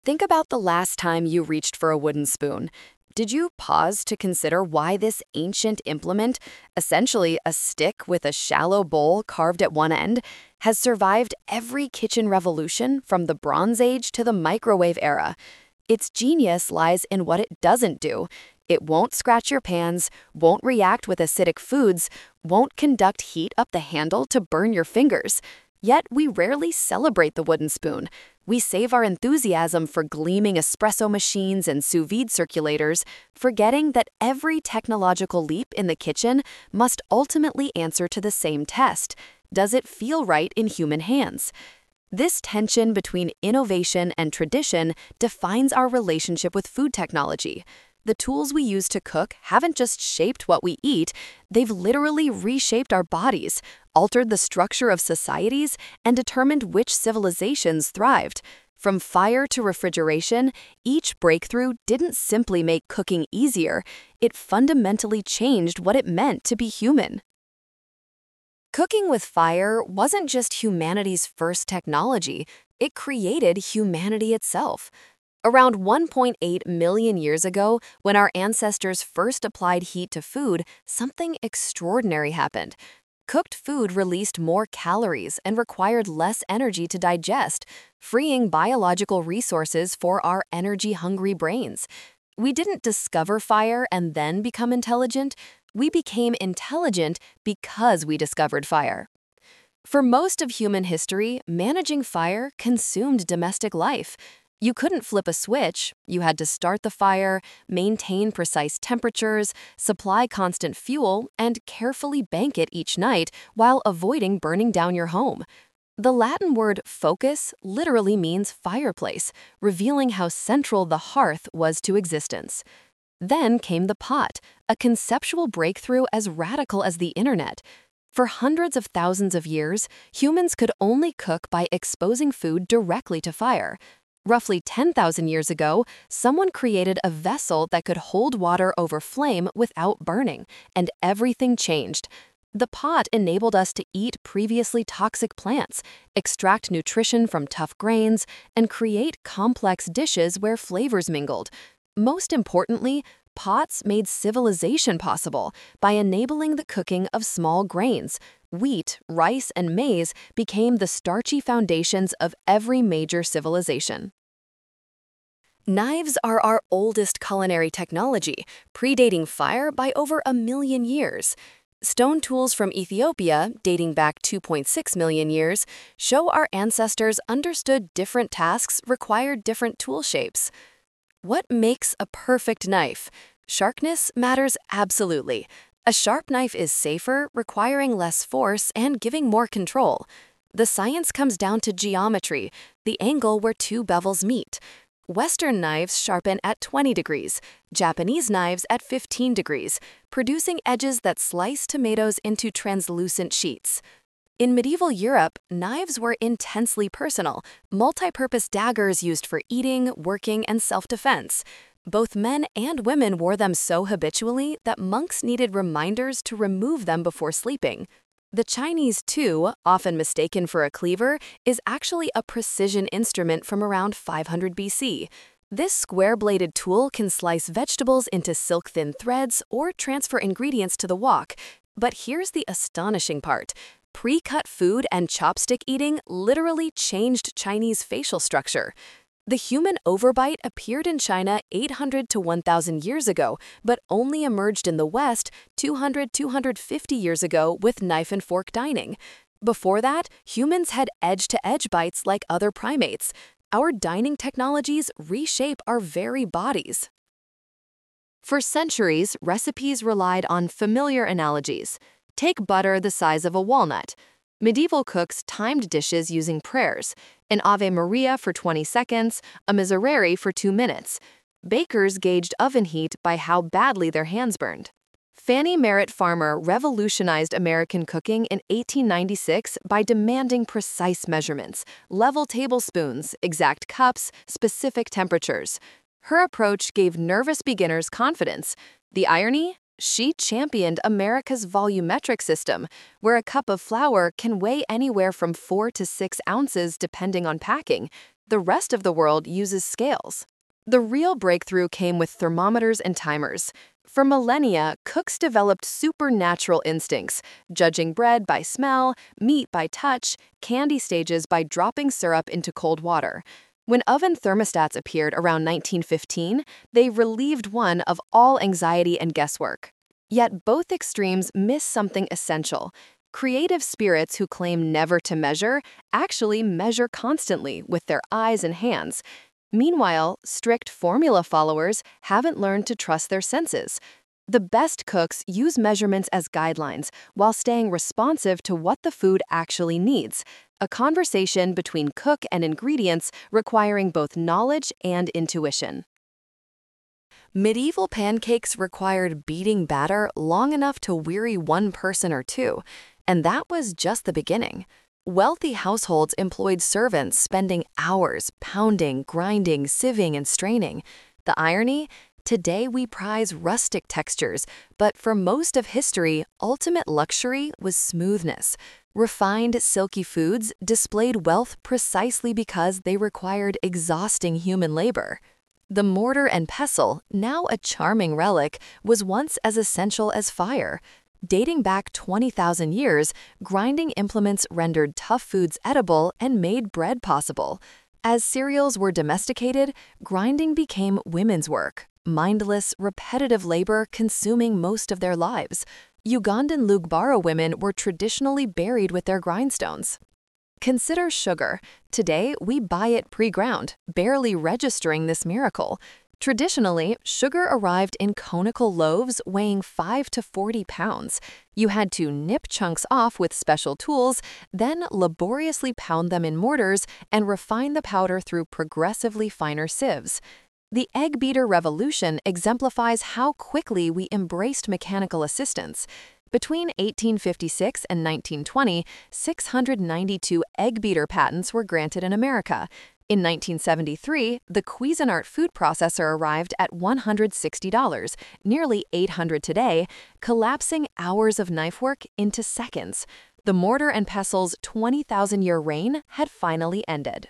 Think about the last time you reached for a wooden spoon. Did you pause to consider why this ancient implement, essentially a stick with a shallow bowl carved at one end, has survived every kitchen revolution from the Bronze Age to the microwave era? Its genius lies in what it doesn't do. It won't scratch your pans, won't react with acidic foods, won't conduct heat up the handle to burn your fingers. Yet we rarely celebrate the wooden spoon. We save our enthusiasm for gleaming espresso machines and sous vide circulators, forgetting that every technological leap in the kitchen must ultimately answer to the same test. Does it feel right in human hands? This tension between innovation and tradition defines our relationship with food technology. The tools we use to cook haven't just shaped what we eat, they've literally reshaped our bodies, altered the structure of societies, and determined which civilizations thrived. From fire to refrigeration, each breakthrough didn't simply make cooking easier, it fundamentally changed what it meant to be human. Cooking with fire wasn't just humanity's first technology, it created humanity itself. Around 1.8 million years ago, when our ancestors first applied heat to food, something extraordinary happened. Cooked food released more calories and required less energy to digest, freeing biological resources for our energy-hungry brains. We didn't discover fire and then become intelligent. We became intelligent because we discovered fire. For most of human history, managing fire consumed domestic life. You couldn't flip a switch. You had to start the fire, maintain precise temperatures, supply constant fuel, and carefully bank it each night while avoiding burning down your home. The Latin word focus literally means fireplace, revealing how central the hearth was to existence. Then came the pot, a conceptual breakthrough as radical as the internet. For hundreds of thousands of years, humans could only cook by exposing food directly to fire. Roughly 10,000 years ago, someone created a vessel that could hold water over flame without burning, and everything changed. The pot enabled us to eat previously toxic plants, extract nutrition from tough grains, and create complex dishes where flavors mingled. Most importantly, pots made civilization possible by enabling the cooking of small grains. Wheat, rice, and maize became the starchy foundations of every major civilization. Knives are our oldest culinary technology, predating fire by over 1 million years. Stone tools from Ethiopia, dating back 2.6 million years, show our ancestors understood different tasks required different tool shapes. What makes a perfect knife? Sharpness matters absolutely. A sharp knife is safer, requiring less force and giving more control. The science comes down to geometry, the angle where two bevels meet. Western knives sharpen at 20 degrees, Japanese knives at 15 degrees, producing edges that slice tomatoes into translucent sheets. In medieval Europe, knives were intensely personal, multi-purpose daggers used for eating, working, and self-defense. Both men and women wore them so habitually that monks needed reminders to remove them before sleeping. The Chinese Tu, often mistaken for a cleaver, is actually a precision instrument from around 500 BC. This square-bladed tool can slice vegetables into silk-thin threads or transfer ingredients to the wok. But here's the astonishing part. Pre-cut food and chopstick eating literally changed Chinese facial structure. The human overbite appeared in China 800 to 1,000 years ago, but only emerged in the West 250 years ago with knife and fork dining. Before that, humans had edge-to-edge bites like other primates. Our dining technologies reshape our very bodies. For centuries, recipes relied on familiar analogies. Take butter the size of a walnut. Medieval cooks timed dishes using prayers, an Ave Maria for 20 seconds, a Miserere for 2 minutes. Bakers gauged oven heat by how badly their hands burned. Fannie Merritt Farmer revolutionized American cooking in 1896 by demanding precise measurements, level tablespoons, exact cups, specific temperatures. Her approach gave nervous beginners confidence. The irony? She championed America's volumetric system, where a cup of flour can weigh anywhere from 4 to 6 ounces depending on packing. The rest of the world uses scales. The real breakthrough came with thermometers and timers. For millennia, cooks developed supernatural instincts, judging bread by smell, meat by touch, candy stages by dropping syrup into cold water. When oven thermostats appeared around 1915, they relieved one of all anxiety and guesswork. Yet both extremes miss something essential. Creative spirits who claim never to measure actually measure constantly with their eyes and hands. Meanwhile, strict formula followers haven't learned to trust their senses. The best cooks use measurements as guidelines while staying responsive to what the food actually needs, a conversation between cook and ingredients requiring both knowledge and intuition. Medieval pancakes required beating batter long enough to weary one person or two, and that was just the beginning. Wealthy households employed servants spending hours pounding, grinding, sieving, and straining. The irony? Today we prize rustic textures, but for most of history, ultimate luxury was smoothness. Refined, silky foods displayed wealth precisely because they required exhausting human labor. The mortar and pestle, now a charming relic, was once as essential as fire. Dating back 20,000 years, grinding implements rendered tough foods edible and made bread possible. As cereals were domesticated, grinding became women's work, mindless, repetitive labor consuming most of their lives. Ugandan Lugbara women were traditionally buried with their grindstones. Consider sugar. Today, we buy it pre-ground, barely registering this miracle. Traditionally, sugar arrived in conical loaves weighing 5 to 40 pounds. You had to nip chunks off with special tools, then laboriously pound them in mortars and refine the powder through progressively finer sieves. The egg beater revolution exemplifies how quickly we embraced mechanical assistance. Between 1856 and 1920, 692 egg beater patents were granted in America. In 1973, the Cuisinart food processor arrived at $160, nearly $800 today, collapsing hours of knife work into seconds. The mortar and pestle's 20,000-year reign had finally ended.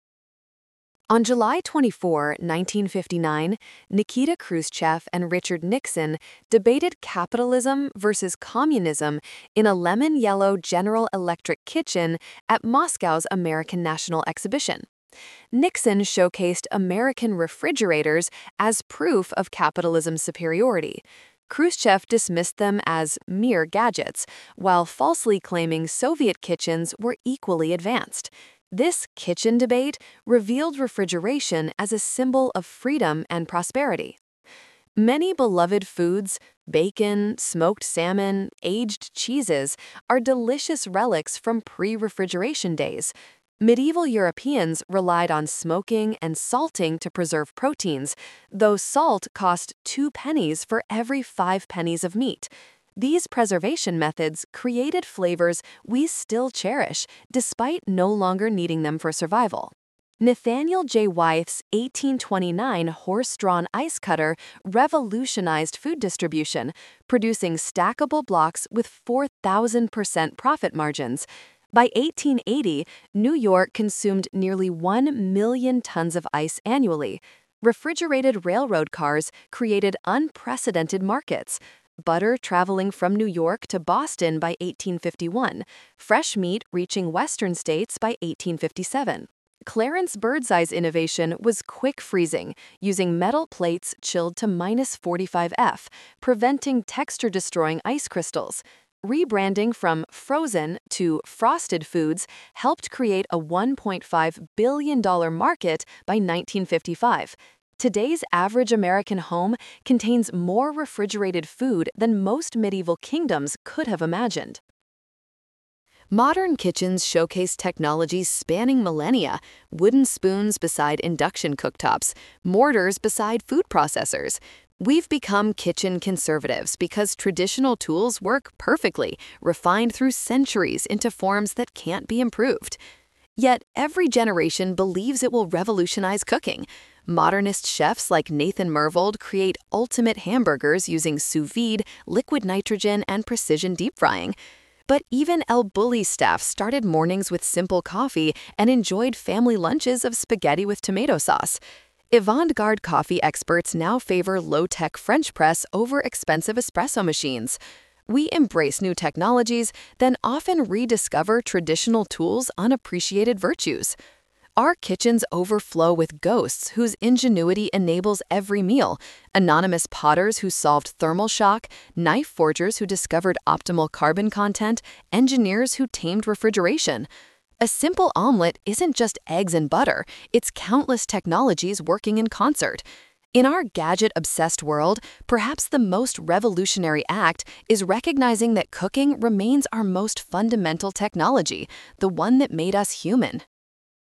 On July 24, 1959, Nikita Khrushchev and Richard Nixon debated capitalism versus communism in a lemon-yellow General Electric kitchen at Moscow's American National Exhibition. Nixon showcased American refrigerators as proof of capitalism's superiority. Khrushchev dismissed them as mere gadgets, while falsely claiming Soviet kitchens were equally advanced. This kitchen debate revealed refrigeration as a symbol of freedom and prosperity. Many beloved foods, bacon, smoked salmon, aged cheeses, are delicious relics from pre-refrigeration days. Medieval Europeans relied on smoking and salting to preserve proteins, though salt cost 2 pennies for every 5 pennies of meat. These preservation methods created flavors we still cherish, despite no longer needing them for survival. Nathaniel J. Wyeth's 1829 horse-drawn ice cutter revolutionized food distribution, producing stackable blocks with 4,000% profit margins. By 1880, New York consumed nearly 1 million tons of ice annually. Refrigerated railroad cars created unprecedented markets. Butter traveling from New York to Boston by 1851, fresh meat reaching western states by 1857. Clarence Birdseye's innovation was quick freezing, using metal plates chilled to -45°F, preventing texture-destroying ice crystals. Rebranding from frozen to frosted foods helped create a $1.5 billion market by 1955. Today's average American home contains more refrigerated food than most medieval kingdoms could have imagined. Modern kitchens showcase technologies spanning millennia: wooden spoons beside induction cooktops, mortars beside food processors. We've become kitchen conservatives because traditional tools work perfectly, refined through centuries into forms that can't be improved. Yet every generation believes it will revolutionize cooking. Modernist chefs like Nathan Myhrvold create ultimate hamburgers using sous vide, liquid nitrogen, and precision deep frying. But even El Bulli staff started mornings with simple coffee and enjoyed family lunches of spaghetti with tomato sauce. Avant-garde coffee experts now favor low-tech French press over expensive espresso machines. We embrace new technologies, then often rediscover traditional tools' unappreciated virtues. Our kitchens overflow with ghosts whose ingenuity enables every meal, anonymous potters who solved thermal shock, knife forgers who discovered optimal carbon content, engineers who tamed refrigeration. A simple omelet isn't just eggs and butter, it's countless technologies working in concert. In our gadget-obsessed world, perhaps the most revolutionary act is recognizing that cooking remains our most fundamental technology, the one that made us human.